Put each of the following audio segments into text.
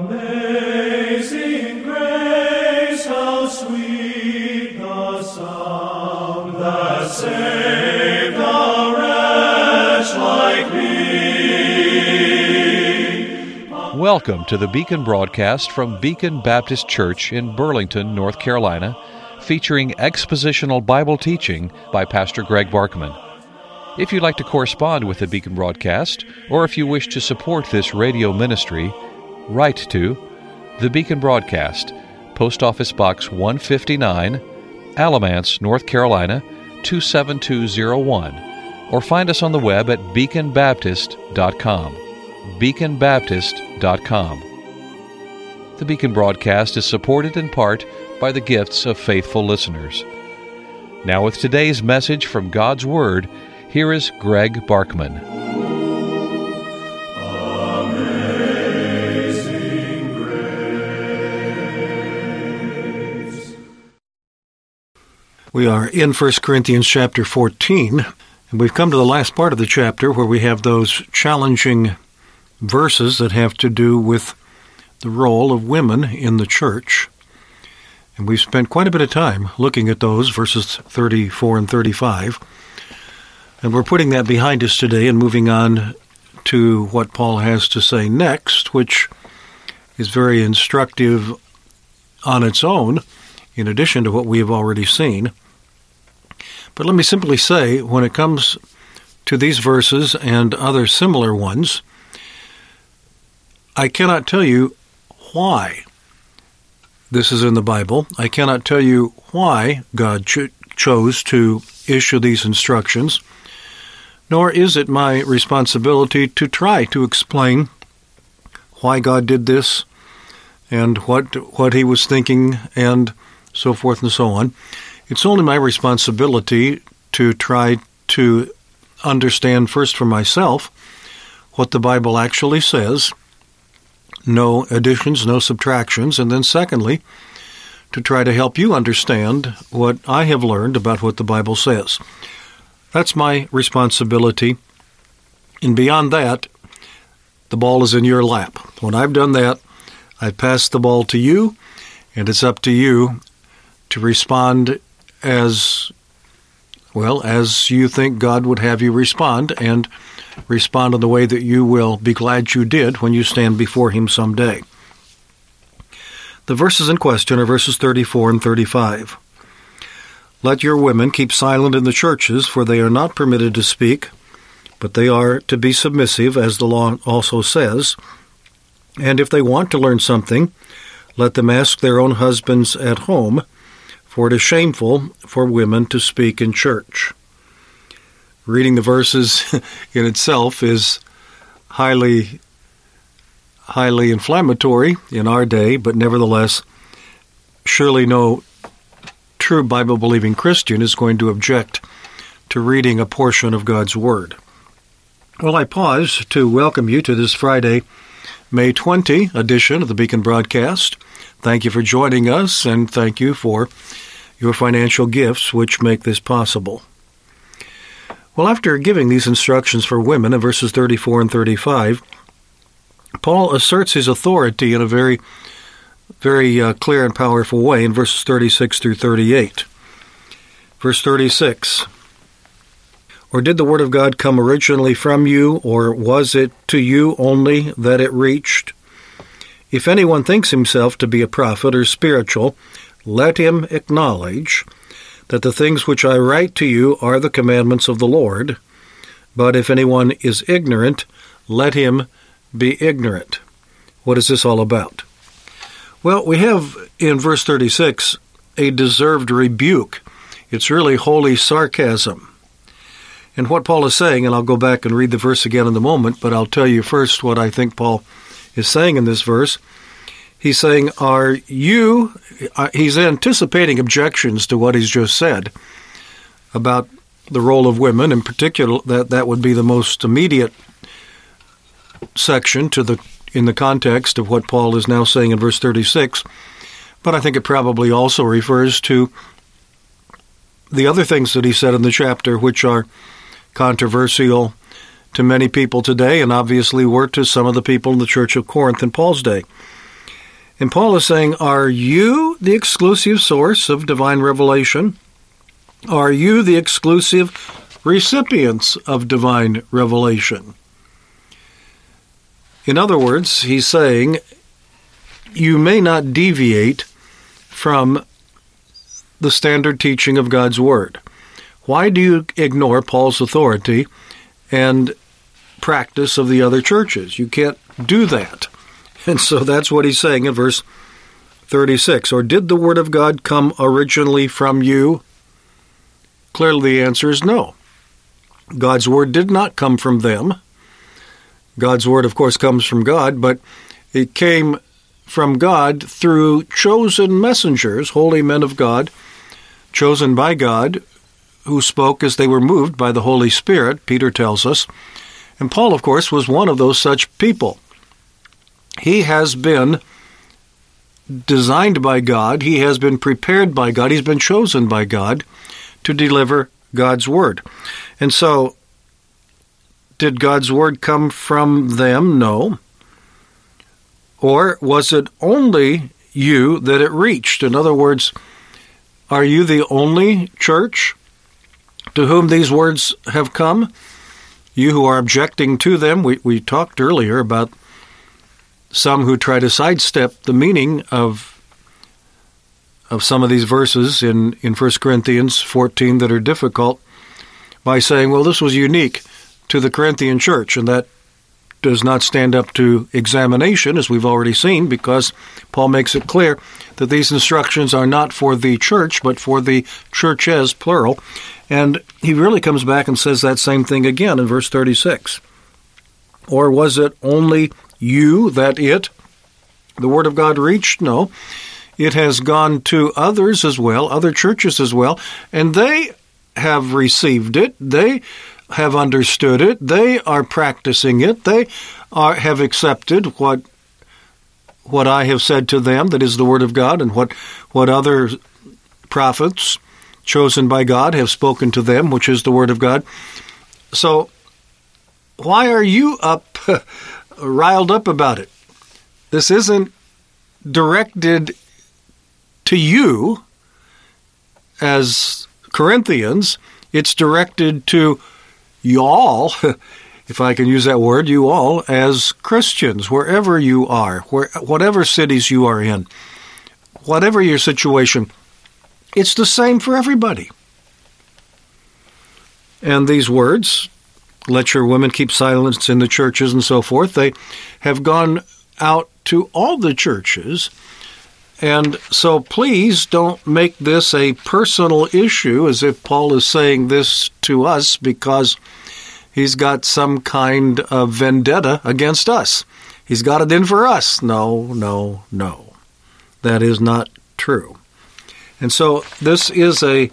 Amazing grace, how sweet the sound that saved a wretch like me. Welcome to the Beacon broadcast from Beacon Baptist Church in Burlington, North Carolina, featuring expositional Bible teaching by Pastor Greg Barkman. If you'd like to correspond with the Beacon broadcast, or if you wish to support this radio ministry, write to the Beacon Broadcast, Post Office Box 159, Alamance, North Carolina 27201, or find us on the web at beaconbaptist.com. beaconbaptist.com. The Beacon broadcast is supported in part by the gifts of faithful listeners. Now with today's message from God's Word, here is Greg Barkman. Amazing grace. We are in 1 Corinthians chapter 14, and we've come to the last part of the chapter where we have those challenging verses that have to do with the role of women in the church. And we've spent quite a bit of time looking at those, verses 34 and 35. And we're putting that behind us today and moving on to what Paul has to say next, which is very instructive on its own, in addition to what we have already seen. But let me simply say, when it comes to these verses and other similar ones, I cannot tell you why this is in the Bible. I cannot tell you why God chose to issue these instructions, nor is it my responsibility to try to explain why God did this and what he was thinking and so forth and so on. It's only my responsibility to try to understand first for myself what the Bible actually says, no additions, no subtractions, and then secondly, to try to help you understand what I have learned about what the Bible says. That's my responsibility, and beyond that, the ball is in your lap. When I've done that, I pass the ball to you, and it's up to you to respond as well as you think God would have you respond, and respond in the way that you will be glad you did when you stand before Him someday. The verses in question are verses 34 and 35. Let your women keep silent in the churches, for they are not permitted to speak, but they are to be submissive, as the law also says. And if they want to learn something, let them ask their own husbands at home, for it is shameful for women to speak in church. Reading the verses in itself is highly inflammatory in our day, but nevertheless, surely no true Bible-believing Christian is going to object to reading a portion of God's Word. Well, I pause to welcome you to this Friday, May 20 edition of the Beacon Broadcast. Thank you for joining us, and thank you for your financial gifts which make this possible. Well, after giving these instructions for women in verses 34 and 35, Paul asserts his authority in a very clear and powerful way in verses 36 through 38. Verse 36, or did the word of God come originally from you, or was it to you only that it reached? If anyone thinks himself to be a prophet or spiritual, let him acknowledge that the things which I write to you are the commandments of the Lord. But if anyone is ignorant, let him be ignorant. What is this all about? Well, we have in verse 36 a deserved rebuke. It's really holy sarcasm. And what Paul is saying, and I'll go back and read the verse again in a moment, but I'll tell you first what I think Paul is saying in this verse. He's saying, he's anticipating objections to what he's just said about the role of women. In particular, that would be the most immediate section in the context of what Paul is now saying in verse 36. But I think it probably also refers to the other things that he said in the chapter, which are controversial to many people today, and obviously were to some of the people in the Church of Corinth in Paul's day. And Paul is saying, are you the exclusive source of divine revelation? Are you the exclusive recipients of divine revelation? In other words, he's saying, you may not deviate from the standard teaching of God's Word. Why do you ignore Paul's authority and practice of the other churches? You can't do that. And so that's what he's saying in verse 36. Or did the Word of God come originally from you? Clearly the answer is no. God's Word did not come from them. God's Word, of course, comes from God, but it came from God through chosen messengers, holy men of God, chosen by God, who spoke as they were moved by the Holy Spirit, Peter tells us. And Paul, of course, was one of those such people. He has been designed by God. He has been prepared by God. He's been chosen by God to deliver God's Word. And so, did God's Word come from them? No. Or was it only you that it reached? In other words, are you the only church to whom these words have come? You who are objecting to them, we talked earlier about some who try to sidestep the meaning of some of these verses in 1 Corinthians 14 that are difficult by saying, well, this was unique to the Corinthian church, and that does not stand up to examination, as we've already seen, because Paul makes it clear that these instructions are not for the church, but for the churches, plural. And he really comes back and says that same thing again in verse 36. Or was it only you that the Word of God reached? No. It has gone to others as well, other churches as well, and they have received it. They have understood it. They are practicing it. They have accepted what I have said to them, that is the Word of God, and what other prophets chosen by God have spoken to them, which is the Word of God. So why are you riled up about it? This isn't directed to you as Corinthians. It's directed to you all, if I can use that word, you all as Christians, wherever you are, whatever cities you are in, whatever your situation, it's the same for everybody. And these words, let your women keep silence in the churches and so forth, they have gone out to all the churches. And so please don't make this a personal issue as if Paul is saying this to us because he's got some kind of vendetta against us. He's got it in for us. No. That is not true. And so this is a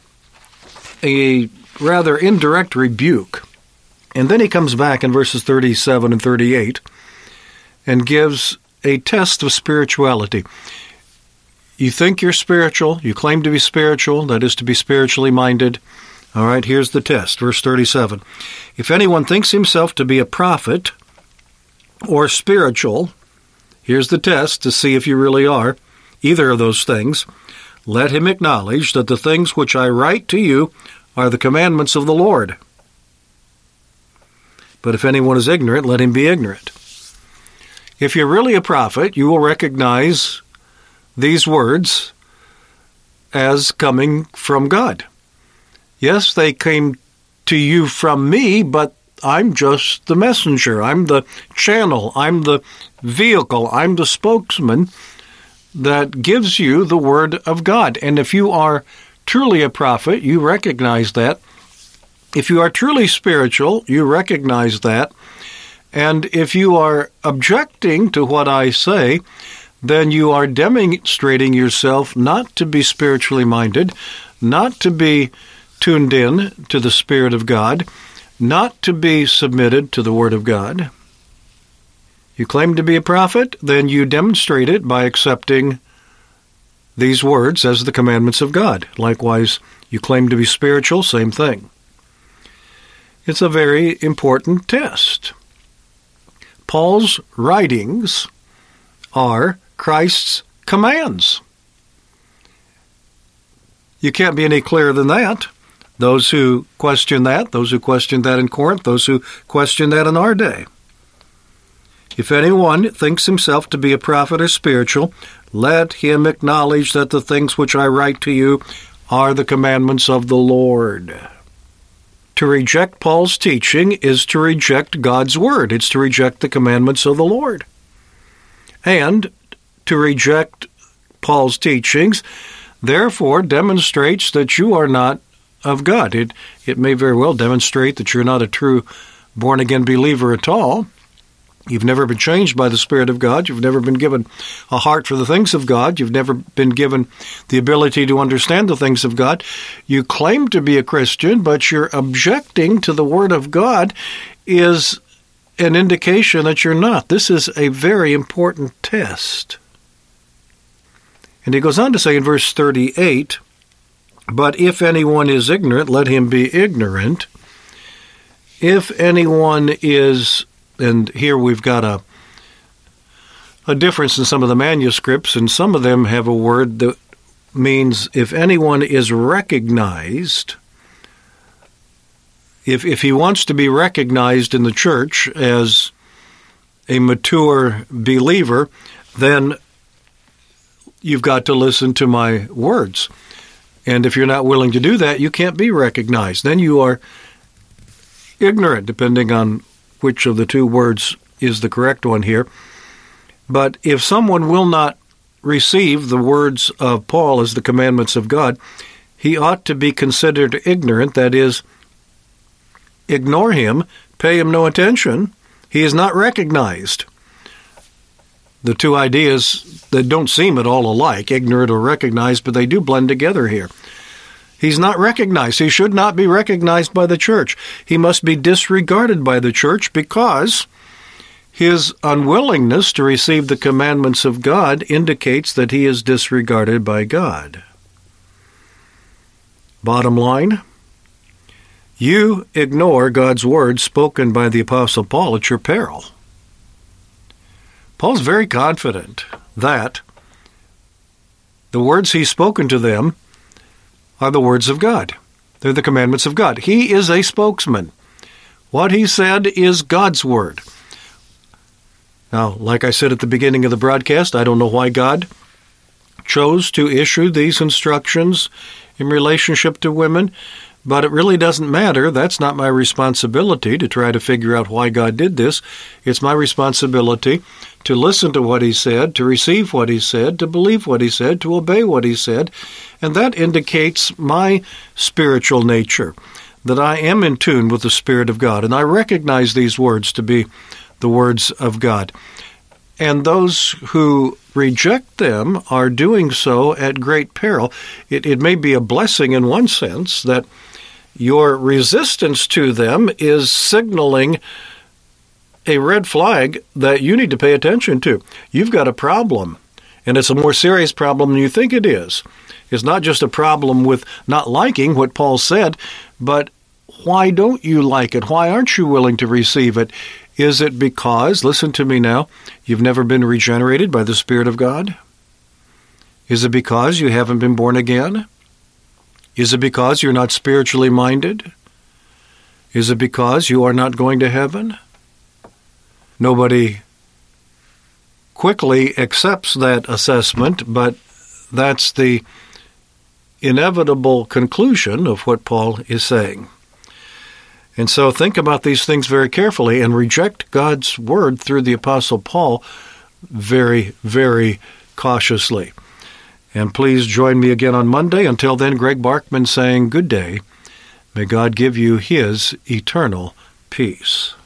rather indirect rebuke. And then he comes back in verses 37 and 38 and gives a test of spirituality. You think you're spiritual, you claim to be spiritual, that is to be spiritually minded. All right, here's the test, verse 37. If anyone thinks himself to be a prophet or spiritual, here's the test to see if you really are either of those things. Let him acknowledge that the things which I write to you are the commandments of the Lord. But if anyone is ignorant, let him be ignorant. If you're really a prophet, you will recognize these words as coming from God. Yes, they came to you from me, but I'm just the messenger. I'm the channel. I'm the vehicle. I'm the spokesman that gives you the Word of God. And if you are truly a prophet, you recognize that. If you are truly spiritual, you recognize that. And if you are objecting to what I say, then you are demonstrating yourself not to be spiritually minded, not to be tuned in to the Spirit of God, not to be submitted to the Word of God. You claim to be a prophet, then you demonstrate it by accepting these words as the commandments of God. Likewise, you claim to be spiritual, same thing. It's a very important test. Paul's writings are Christ's commands. You can't be any clearer than that. Those who question that in Corinth, those who question that in our day. If anyone thinks himself to be a prophet or spiritual, let him acknowledge that the things which I write to you are the commandments of the Lord. To reject Paul's teaching is to reject God's word. It's to reject the commandments of the Lord. And to reject Paul's teachings, therefore, demonstrates that you are not of God. It may very well demonstrate that you're not a true born-again believer at all. You've never been changed by the Spirit of God. You've never been given a heart for the things of God. You've never been given the ability to understand the things of God. You claim to be a Christian, but your objecting to the Word of God is an indication that you're not. This is a very important test. And he goes on to say in verse 38, but if anyone is ignorant, let him be ignorant. If anyone is, and here we've got a difference in some of the manuscripts, and some of them have a word that means if anyone is recognized, if he wants to be recognized in the church as a mature believer, then you've got to listen to my words. And if you're not willing to do that, you can't be recognized. Then you are ignorant, depending on which of the two words is the correct one here. But if someone will not receive the words of Paul as the commandments of God, he ought to be considered ignorant, that is, ignore him, pay him no attention. He is not recognized. The two ideas that don't seem at all alike, ignorant or recognized, but they do blend together here. He's not recognized. He should not be recognized by the church. He must be disregarded by the church because his unwillingness to receive the commandments of God indicates that he is disregarded by God. Bottom line, you ignore God's word spoken by the Apostle Paul at your peril. Paul's very confident that the words he's spoken to them are the words of God. They're the commandments of God. He is a spokesman. What he said is God's word. Now, like I said at the beginning of the broadcast, I don't know why God chose to issue these instructions in relationship to women, but it really doesn't matter. That's not my responsibility to try to figure out why God did this. It's my responsibility to listen to what he said, to receive what he said, to believe what he said, to obey what he said. And that indicates my spiritual nature, that I am in tune with the Spirit of God. And I recognize these words to be the words of God. And those who reject them are doing so at great peril. It may be a blessing in one sense that your resistance to them is signaling a red flag that you need to pay attention to. You've got a problem, and it's a more serious problem than you think it is. It's not just a problem with not liking what Paul said, but why don't you like it? Why aren't you willing to receive it? Is it because, listen to me now, you've never been regenerated by the Spirit of God? Is it because you haven't been born again? Is it because you're not spiritually minded? Is it because you are not going to heaven? Nobody quickly accepts that assessment, but that's the inevitable conclusion of what Paul is saying. And so think about these things very carefully and reject God's word through the Apostle Paul very, very cautiously. And please join me again on Monday. Until then, Greg Barkman saying good day. May God give you his eternal peace.